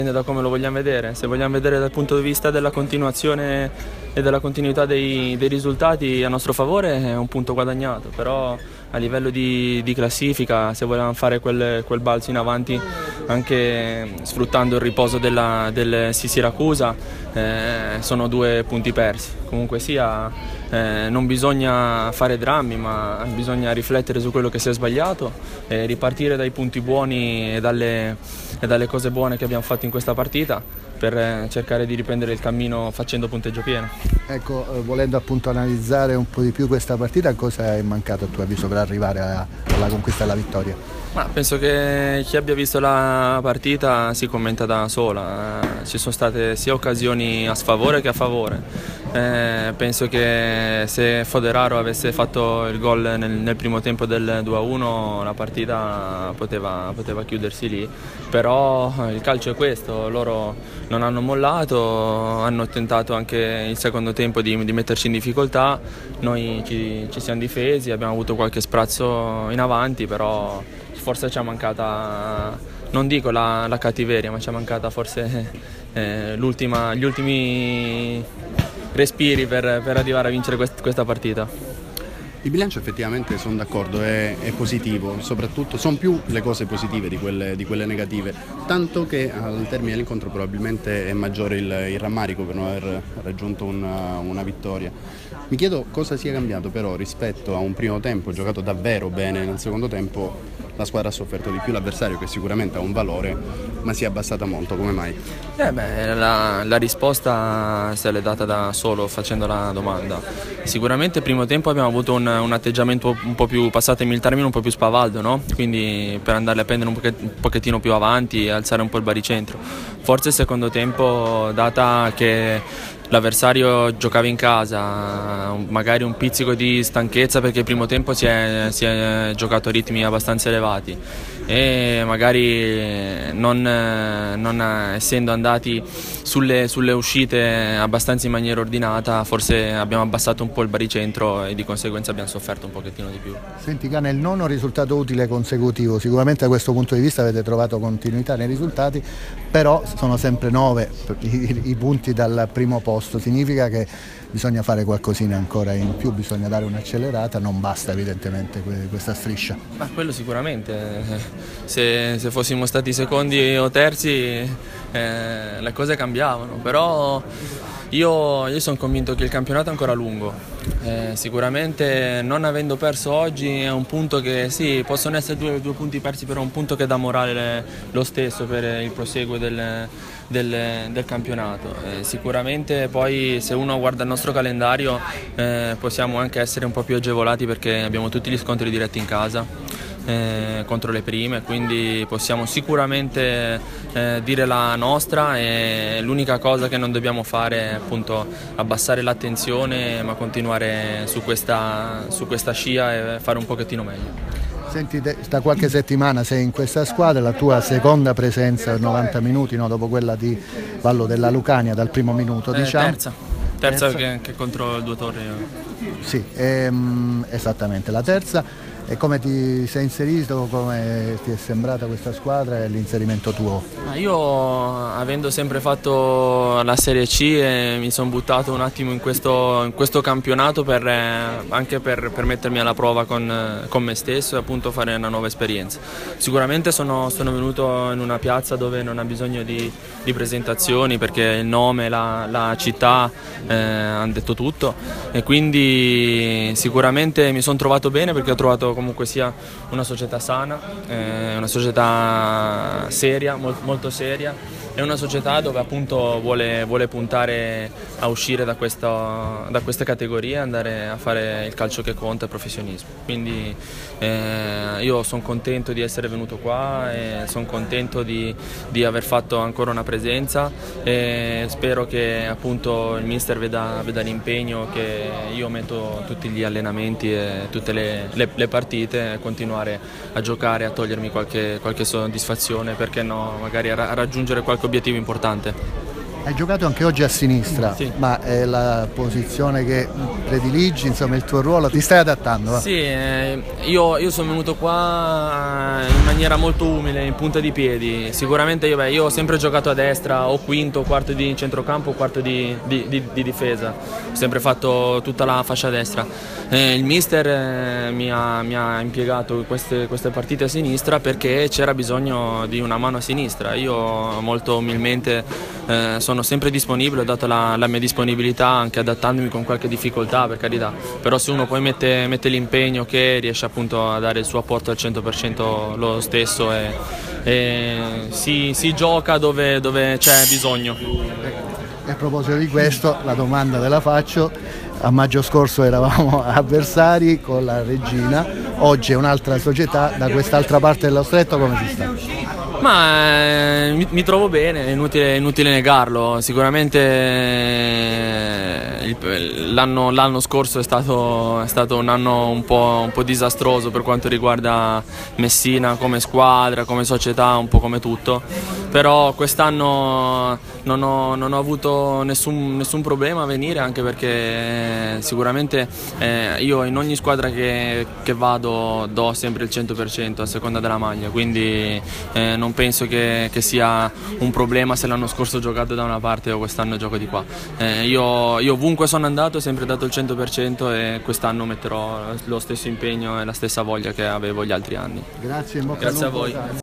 Dipende da come lo vogliamo vedere. Se vogliamo vedere dal punto di vista della continuazione e della continuità dei risultati a nostro favore è un punto guadagnato, però a livello di classifica, se vogliamo fare quel balzo in avanti anche sfruttando il riposo del Siracusa, sono 2 punti persi. Comunque sia, non bisogna fare drammi, ma bisogna riflettere su quello che si è sbagliato e ripartire dai punti buoni e dalle cose buone che abbiamo fatto in questa partita per cercare di riprendere il cammino facendo punteggio pieno. Ecco, volendo appunto analizzare un po' di più questa partita, cosa è mancato a tuo avviso per arrivare alla conquista della vittoria? Ma penso che chi abbia visto la partita si commenta da sola, ci sono state sia occasioni a sfavore che a favore. Penso che se Foderaro avesse fatto il gol nel primo tempo del 2-1 la partita poteva chiudersi lì, però il calcio è questo, loro non hanno mollato, hanno tentato anche il secondo tempo di metterci in difficoltà, noi ci siamo difesi, abbiamo avuto qualche sprazzo in avanti, però forse ci è mancata, non dico la cattiveria, ma ci è mancata forse gli ultimi respiri per arrivare a vincere questa partita. Il bilancio effettivamente sono d'accordo, è positivo, soprattutto sono più le cose positive di quelle negative, tanto che al termine dell'incontro probabilmente è maggiore il rammarico per non aver raggiunto una vittoria. Mi chiedo cosa sia cambiato però rispetto a un primo tempo giocato davvero bene, nel secondo tempo la squadra ha sofferto di più, l'avversario che sicuramente ha un valore ma si è abbassata molto, come mai? La risposta se l'è data da solo facendo la domanda. Sicuramente il primo tempo abbiamo avuto un atteggiamento un po' più, passatemi il termine, un po' più spavaldo, no? Quindi per andarle a prendere un pochettino più avanti e alzare un po' il baricentro. Forse il secondo tempo, data che l'avversario giocava in casa, magari un pizzico di stanchezza perché il primo tempo si è giocato a ritmi abbastanza elevati e magari non essendo andati sulle uscite abbastanza in maniera ordinata, forse abbiamo abbassato un po' il baricentro e di conseguenza abbiamo sofferto un pochettino di più. Senti Cane, il nono risultato utile consecutivo, sicuramente da questo punto di vista avete trovato continuità nei risultati, però sono sempre 9 i punti dal primo posto, significa che bisogna fare qualcosina ancora in più, bisogna dare un'accelerata, non basta evidentemente questa striscia. Ma quello sicuramente, se fossimo stati secondi o terzi le cose cambiavano, però io sono convinto che il campionato è ancora lungo, sicuramente non avendo perso oggi è un punto che sì, possono essere due punti persi, però è un punto che dà morale lo stesso per il proseguo del campionato. Sicuramente poi se uno guarda il nostro calendario possiamo anche essere un po' più agevolati perché abbiamo tutti gli scontri diretti in casa contro le prime, quindi possiamo sicuramente dire la nostra e l'unica cosa che non dobbiamo fare è appunto abbassare l'attenzione ma continuare su questa scia e fare un pochettino meglio. Senti, da qualche settimana sei in questa squadra, la tua seconda presenza 90 minuti, no? Dopo quella di Vallo della Lucania dal primo minuto, diciamo. Terza che contro il Due Torri. Sì, esattamente, la terza. E come ti sei inserito, come ti è sembrata questa squadra e l'inserimento tuo? Io avendo sempre fatto la Serie C mi sono buttato un attimo in questo campionato anche per mettermi alla prova con me stesso e appunto fare una nuova esperienza. Sicuramente sono venuto in una piazza dove non ha bisogno di presentazioni perché il nome, la città hanno detto tutto e quindi sicuramente mi sono trovato bene perché ho trovato comunque sia una società sana, una società seria, molto seria, è una società dove appunto vuole puntare a uscire da questa categoria e andare a fare il calcio che conta, il professionismo. Quindi io sono contento di essere venuto qua e sono contento di aver fatto ancora una presenza e spero che appunto il mister veda l'impegno che io metto tutti gli allenamenti e tutte le partite, continuare a giocare, a togliermi qualche soddisfazione, perché no, magari a raggiungere qualche obiettivo importante. Hai giocato anche oggi a sinistra, sì. Ma è la posizione che prediligi, insomma il tuo ruolo, ti stai adattando? Va? Sì, io sono venuto qua in maniera molto umile, in punta di piedi. Sicuramente io ho sempre giocato a destra, o quinto, quarto di centrocampo, o quarto di difesa. Ho sempre fatto tutta la fascia destra. Il mister mi ha impiegato queste partite a sinistra perché c'era bisogno di una mano a sinistra. Io molto umilmente sono sempre disponibile, ho dato la mia disponibilità, anche adattandomi con qualche difficoltà, per carità. Però se uno poi mette l'impegno, che riesce appunto a dare il suo apporto al 100% lo stesso, e si gioca dove c'è bisogno. E a proposito di questo, la domanda te la faccio: a maggio scorso eravamo avversari con la Regina, oggi è un'altra società, da quest'altra parte dello stretto come si sta? Ma mi trovo bene, è inutile negarlo. Sicuramente l'anno scorso è stato un anno un po' disastroso per quanto riguarda Messina come squadra, come società, un po' come tutto. Però quest'anno non ho avuto nessun problema a venire, anche perché sicuramente io in ogni squadra che vado do sempre il 100% a seconda della maglia, quindi non penso che sia un problema se l'anno scorso ho giocato da una parte o quest'anno gioco di qua. Io ovunque sono andato ho sempre dato il 100% e quest'anno metterò lo stesso impegno e la stessa voglia che avevo gli altri anni. Grazie, in bocca al Grazie a lupo. voi.